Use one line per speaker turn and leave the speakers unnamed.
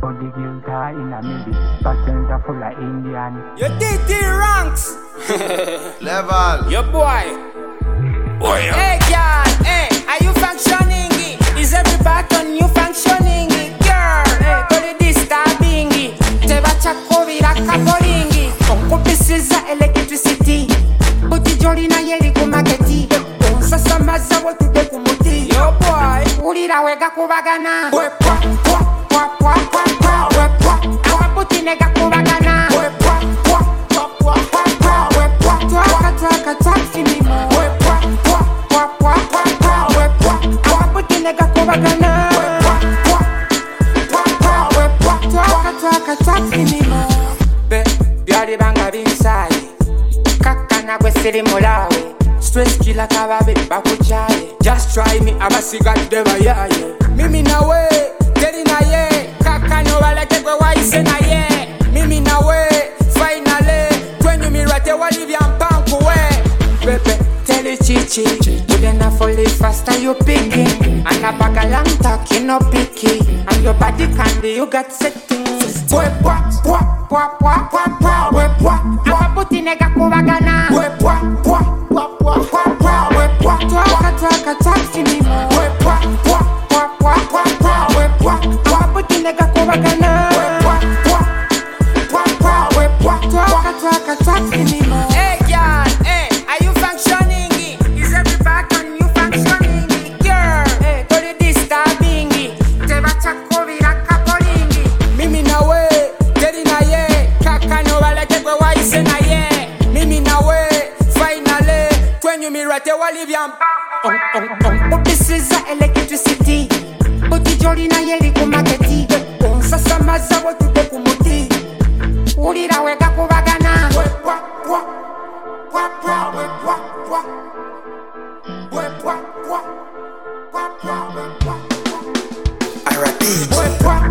But the guilt are in a maybe. Percent are full of Indian.
Your DT ranks.
Level.
Your boy. Hey girl, hey, are you functioning? Is every button you functioning? Girl, hey, go to this disturbing. Teba chakovira kaporingi. Kompisiza electricity. Buti joli na yeli kumaketi. Sasa maza wotu de kumuti. Yo boy, ulira wega kubagana. We pwa pwa pwa pwa pwa pwa. We pwa awa buti nega kubagana. We pwa pwa pwa pwa pwa pwa. We pwa twaka twaka twaka mo. We pwa pwa pwa pwa pwa pwa. We pwa awa buti nega kubagana. We pwa pwa pwa pwa. We pwa twaka twaka twaka mo. Be byali banga binsai. Kakana gwe siri mulawe. Stress killer kababe bakuchaye. Just try me abasiga deba yaye. Mimi nawe teri na ye. Kaka no baleke gwe waise na ye. Mimi nawe finally kwenye mirate walivya mpanku we. Bebe tell chichi you na fully faster you picking. And a bag of long talk you no picky. And your body candy you got settings. We pwa pwa pwa pwa pwa pwa. We pwa awa buti nega kubagana. We pwa pwa pwa pwa pwa pwa. We pwa twaka twaka twaka mo. We pwa pwa pwa pwa pwa pwa. We pwa awa buti nega kubagana. We pwa pwa pwa pwa. We pwa twaka twaka twaka mo. Hey girl, hey, are you functioning? Is every button you functioning? Girl, hey, go to this disturbing. Teba chakovira kaporingi. Mimi nawe teri na ye. Kaka no baleke gwe waise na ye. Mimi nawe finally kwenye mirate walivya this is electricity. Buti joli na yeli kumaketi. Sasa maza wotu de kumuti. Ulira wega kubagana. We pwa pwa pwa pwa. We pwa pwa. We pwa pwa pwa pwa. We pwa pwa.
I repeat.
We pwa